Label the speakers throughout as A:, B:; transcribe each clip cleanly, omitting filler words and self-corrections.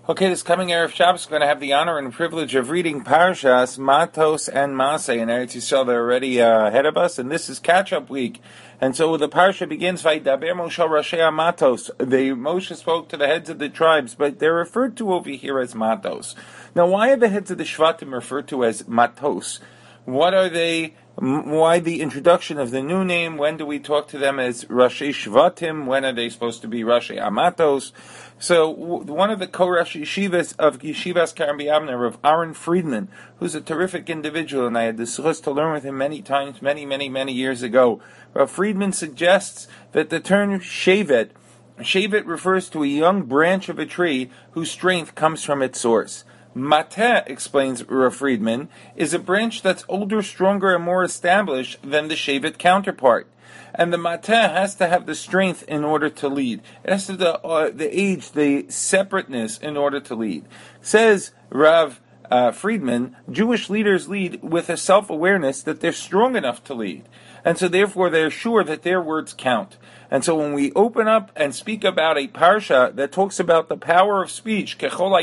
A: Okay, this coming Erev Shabbos, we're going to have the honor and privilege of reading Parshas Matos and Maseh in Eretz Yisrael. They're already ahead of us, and this is catch-up week. And so the Parsha begins, Vaydaber Moshe Rashei Matos. Moshe spoke to the heads of the tribes, but they're referred to over here as Matos. Now, why are the heads of the Shvatim referred to as Matos? What are they? Why the introduction of the new name? When do we talk to them as Rashei Shvatim? When are they supposed to be Rashei Amatos? So one of the co-Rosh Yeshivas of Yeshivas Kerem B'Yavneh, of Aaron Friedman, who's a terrific individual, and I had the chance to learn with him many times, many years ago. Rav Friedman suggests that the term Shevet refers to a young branch of a tree whose strength comes from its source. Mateh, explains Rav Friedman, is a branch that's older, stronger, and more established than the Shevet counterpart. And the Mateh has to have the strength in order to lead. It has to have the age, the separateness in order to lead. Says Rav Friedman, Jewish leaders lead with a self-awareness that they're strong enough to lead. And so therefore they're sure that their words count. And so when we open up and speak about a parsha that talks about the power of speech,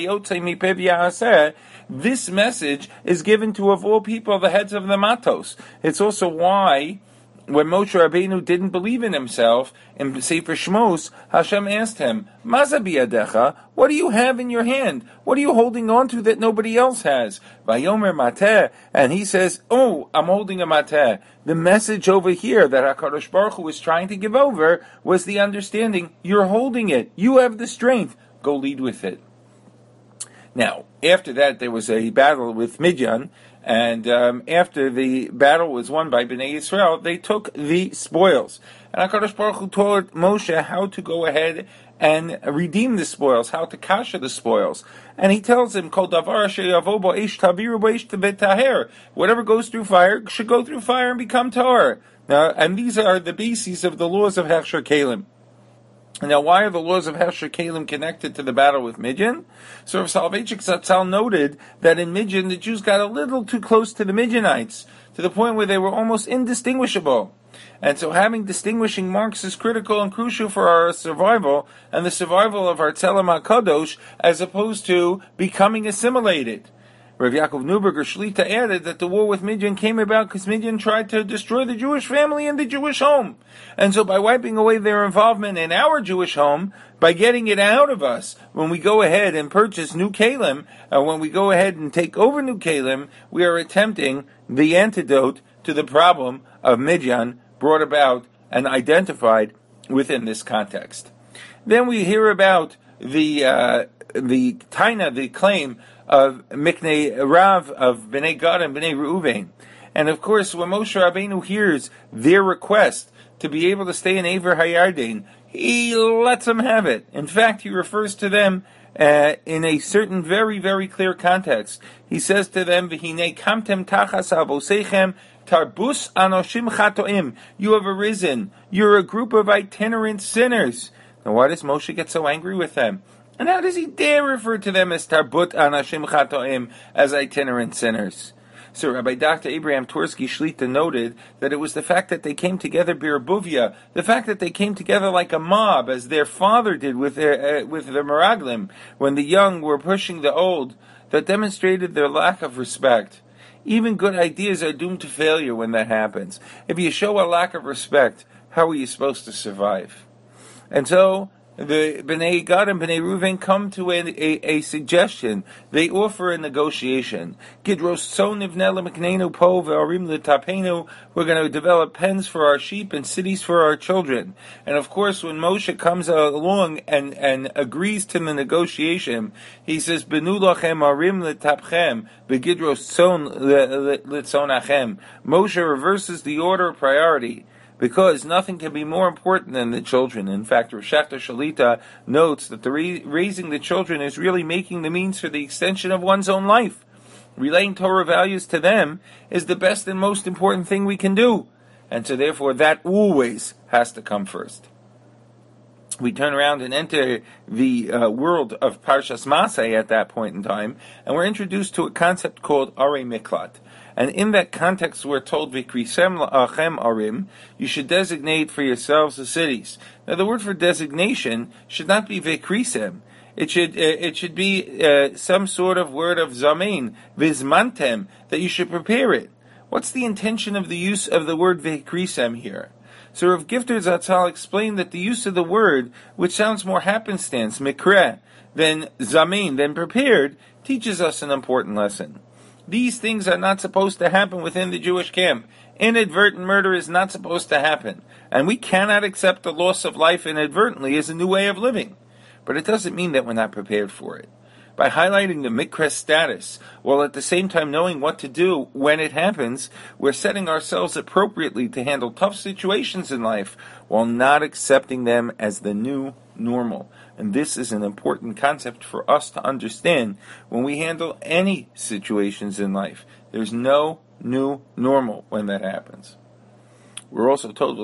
A: this message is given to, of all people, the heads of the Matos. It's also why when Moshe Rabbeinu didn't believe in himself, in Sefer Shmos, Hashem asked him, Maza biyadecha, what do you have in your hand? What are you holding on to that nobody else has? Vayomer mateh, and he says, oh, I'm holding a mateh. The message over here that HaKadosh Baruch Hu was trying to give over was the understanding, you're holding it, you have the strength, go lead with it. Now, after that, there was a battle with Midian, and after the battle was won by Bnei Yisrael, they took the spoils. And HaKadosh Baruch Hu told Moshe how to go ahead and redeem the spoils, how to kasha the spoils. And he tells him, Kol davar asher yavo bo eish taviru bo eish betaher. Whatever goes through fire should go through fire and become tahor. Now, and these are the bases of the laws of Hechsher Kalim. Now, why are the laws of Hechsher Kalim connected to the battle with Midian? So Rav Soloveitchik Zatzal noted that in Midian, the Jews got a little too close to the Midianites, to the point where they were almost indistinguishable. And so having distinguishing marks is critical and crucial for our survival, and the survival of our Tzelem HaKadosh, as opposed to becoming assimilated. Rav Yaakov Neuberger Shlita added that the war with Midian came about because Midian tried to destroy the Jewish family and the Jewish home. And so by wiping away their involvement in our Jewish home, by getting it out of us, when we go ahead and purchase New Kalim, and when we go ahead and take over New Kalim, we are attempting the antidote to the problem of Midian brought about and identified within this context. Then we hear about the Taina, the claim of Miknei Rav, of Bnei Gad and Bnei Reuven. And of course, when Moshe Rabbeinu hears their request to be able to stay in Aver HaYarden, he lets them have it. In fact, he refers to them in a certain very, very clear context. He says to them, V'hinei kamtem tachas avosechem tarbus anoshim chatoim. You have arisen. You're a group of itinerant sinners. Now, why does Moshe get so angry with them? And how does he dare refer to them as Tarbut Anashim Chatoim, as itinerant sinners? So Rabbi Dr. Abraham Twersky Shlita noted that it was the fact that they came together birabuvia, the fact that they came together like a mob, as their father did with the Meraglim, when the young were pushing the old, that demonstrated their lack of respect. Even good ideas are doomed to failure when that happens. If you show a lack of respect, how are you supposed to survive? And so the Bnei Gad and Bnei Reuven come to a suggestion. They offer a negotiation. Gidros tzon nivneh lemekneinu po ve'arim l'tapenu. We're going to develop pens for our sheep and cities for our children. And of course, when Moshe comes along and agrees to the negotiation, he says, Benu lachem arim l'tapchem begidros tzon l'tzonachem. Moshe reverses the order of priority, because nothing can be more important than the children. In fact, Rav Shachter Shalita notes that the raising the children is really making the means for the extension of one's own life. Relaying Torah values to them is the best and most important thing we can do. And so therefore that always has to come first. We turn around and enter the world of Parshas Maseh at that point in time, and we're introduced to a concept called Arei Miklat. And in that context, we're told, Vikrisem la'achem arim, you should designate for yourselves the cities. Now, the word for designation should not be Vikrisem. It should be some sort of word of zamein, vizmantem, that you should prepare it. What's the intention of the use of the word vehikrisem here? So Rav Gifter Zatzal explained that the use of the word, which sounds more happenstance, mikre, than zamein, than prepared, teaches us an important lesson. These things are not supposed to happen within the Jewish camp. Inadvertent murder is not supposed to happen, and we cannot accept the loss of life inadvertently as a new way of living. But it doesn't mean that we're not prepared for it. By highlighting the mikra status, while at the same time knowing what to do when it happens, we're setting ourselves appropriately to handle tough situations in life, while not accepting them as the new normal. And this is an important concept for us to understand when we handle any situations in life. There's no new normal when that happens. We're also told,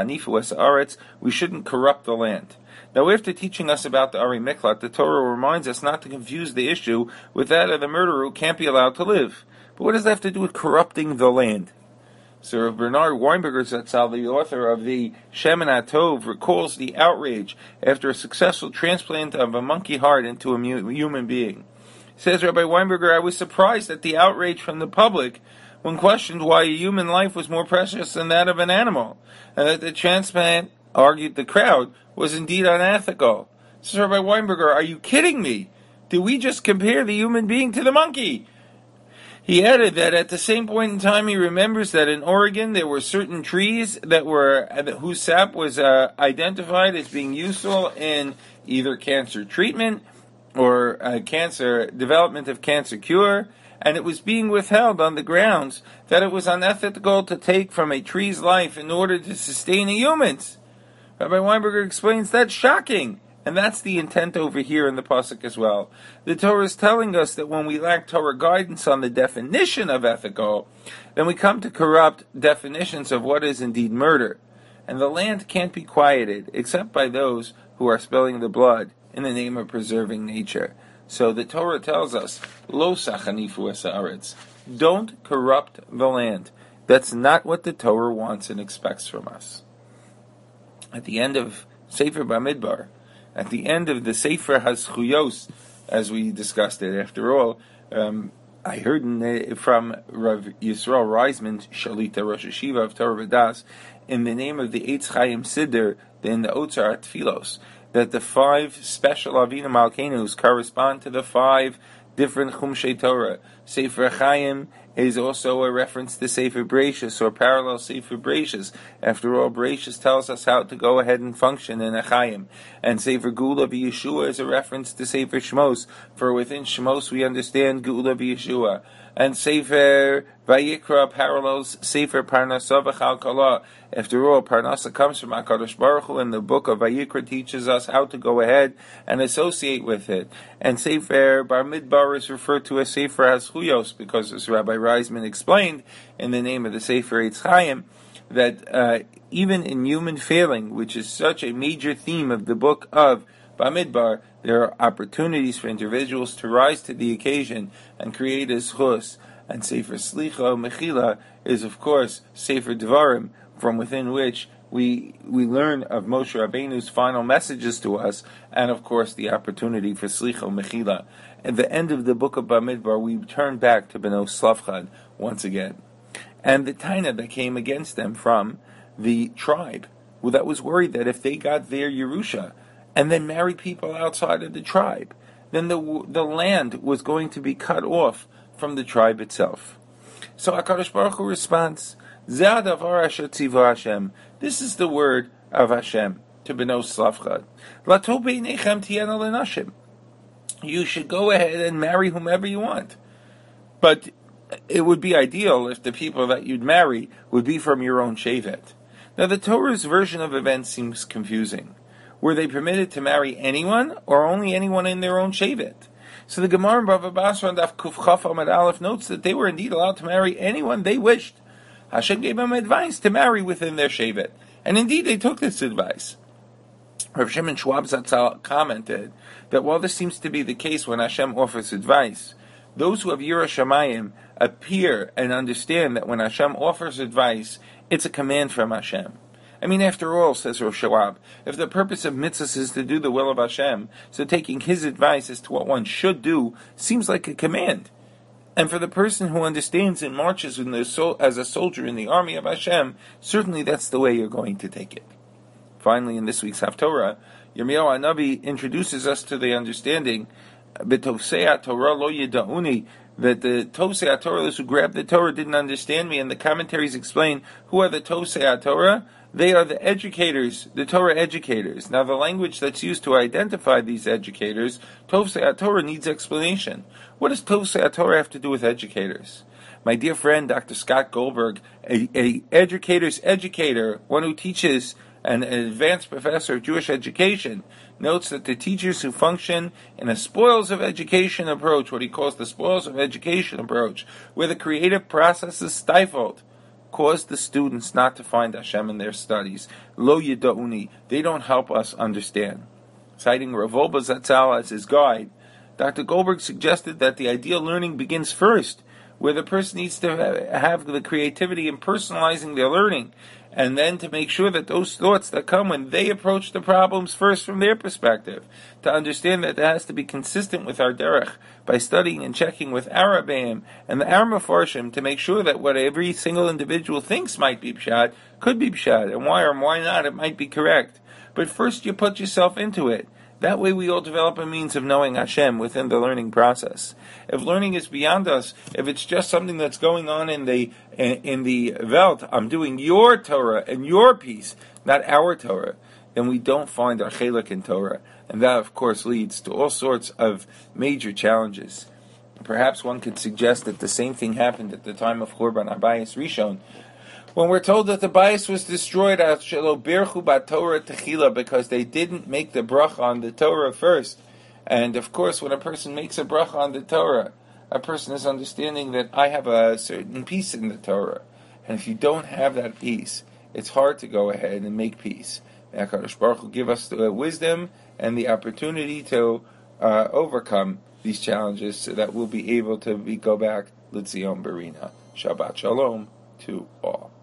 A: we shouldn't corrupt the land. Now, after teaching us about the Ari Miklat, the Torah reminds us not to confuse the issue with that of the murderer who can't be allowed to live. But what does that have to do with corrupting the land? So Rav Bernard Weinberger Zatzal, the author of the Shemin HaTov, recalls the outrage after a successful transplant of a monkey heart into a human being. Says Rabbi Weinberger, I was surprised at the outrage from the public when questioned why a human life was more precious than that of an animal, and that the transplant, argued the crowd, was indeed unethical. Says Rabbi Weinberger, are you kidding me? Did we just compare the human being to the monkey? He added that at the same point in time he remembers that in Oregon there were certain trees whose sap was identified as being useful in either cancer treatment or development of cancer cure, and it was being withheld on the grounds that it was unethical to take from a tree's life in order to sustain a human's. Rabbi Weinberger explains that's shocking, and that's the intent over here in the pasuk as well. The Torah is telling us that when we lack Torah guidance on the definition of ethical, then we come to corrupt definitions of what is indeed murder, and the land can't be quieted except by those who are spilling the blood in the name of preserving nature. So the Torah tells us, Lo sachanifu es haaretz, don't corrupt the land. That's not what the Torah wants and expects from us. At the end of Sefer Bamidbar, at the end of the Sefer HaZchuyos, as we discussed it, after all, I heard from Rav Yisrael Reisman, Shalita Rosh Hashiva of Torah V'das, in the name of the Eitz Chaim Siddur, in the Otzar Tfilos, that the 5 special Avinu Malkeinus correspond to the 5 different Chumshei Torah. Sefer Chaim is also a reference to Sefer Bereishis, or parallel Sefer Bereishis. After all, Bereishis tells us how to go ahead and function in a Chaim. And Sefer Geula V'Yeshua is a reference to Sefer Shmos, for within Shmos we understand Geula V'Yeshua. And Sefer Vayikra parallels Sefer Parnasa V'Chalkala. After all, Parnasa comes from HaKadosh Baruch Hu, and the book of Vayikra teaches us how to go ahead and associate with it. And Sefer Bar Midbar is referred to as Sefer HaZchuyos, because as Rabbi Reisman explained in the name of the Sefer Eitz Chaim, that even in human failing, which is such a major theme of the book of Bamidbar, there are opportunities for individuals to rise to the occasion and create a zchus. And Sefer Slicha Mechila is, of course, Sefer Devarim, from within which we learn of Moshe Rabbeinu's final messages to us, and of course the opportunity for Slicha Mechila. At the end of the book of Bamidbar, we turn back to Beno Slavchad once again, and the taina that came against them from the tribe, that was worried that if they got their Yerusha and then married people outside of the tribe, then the land was going to be cut off from the tribe itself. So HaKadosh Baruch Hu responds, Zeh hadavar asher tziva Hashem. This is the word of Hashem to Beno Slavchad. Lato beinechem tiena lenashim. You should go ahead and marry whomever you want. But it would be ideal if the people that you'd marry would be from your own shevet. Now the Torah's version of events seems confusing. Were they permitted to marry anyone, or only anyone in their own shevet? So the Gemara in Bava Basra and Daf Kuf Chaf Amud Aleph notes that they were indeed allowed to marry anyone they wished. Hashem gave them advice to marry within their shevet, and indeed they took this advice. Rav Shimon Schwab Zatzal commented that while this seems to be the case when Hashem offers advice, those who have Yirah Shamayim appear and understand that when Hashem offers advice, it's a command from Hashem. I mean, after all, says Rosh Hashanah, if the purpose of mitzvahs is to do the will of Hashem, so taking his advice as to what one should do seems like a command. And for the person who understands and marches as a soldier in the army of Hashem, certainly that's the way you're going to take it. Finally, in this week's Haftorah, Yirmiyahu Hanavi introduces us to the understanding, B'tovsei Torah lo yida'uni, that the Tosei Torah, those who grabbed the Torah, didn't understand me, and the commentaries explain who are the Tosei Torah. They are the educators, the Torah educators. Now, the language that's used to identify these educators, Tosei Torah, needs explanation. What does Tosei Torah have to do with educators? My dear friend, Dr. Scott Goldberg, a educator's educator, one who teaches, an advanced professor of Jewish education, notes that the teachers who function in a spoils of education approach, what he calls the spoils of education approach, where the creative process is stifled, cause the students not to find Hashem in their studies. Lo yida'uni, they don't help us understand. Citing Rav Wolbe Zatzal as his guide, Dr. Goldberg suggested that the ideal learning begins first, where the person needs to have the creativity in personalizing their learning, and then to make sure that those thoughts that come when they approach the problems first from their perspective, to understand that has to be consistent with our derech by studying and checking with our Rebbeim and the our Mefarshim to make sure that what every single individual thinks might be pshat could be pshat, and why or why not it might be correct. But first you put yourself into it. That way we all develop a means of knowing Hashem within the learning process. If learning is beyond us, if it's just something that's going on in the Welt, I'm doing your Torah and your piece, not our Torah, then we don't find our chelik in Torah. And that, of course, leads to all sorts of major challenges. Perhaps one could suggest that the same thing happened at the time of Churban Abayis Rishon, when we're told that the bias was destroyed at Shelo Birchu Bat Torah Techila because they didn't make the bracha on the Torah first. And of course, when a person makes a bracha on the Torah, a person is understanding that I have a certain peace in the Torah. And if you don't have that peace, it's hard to go ahead and make peace. May HaKadosh Baruch Hu give us the wisdom and the opportunity to overcome these challenges so that we'll be able to go back L'Tzion Barina. Shabbat Shalom to all.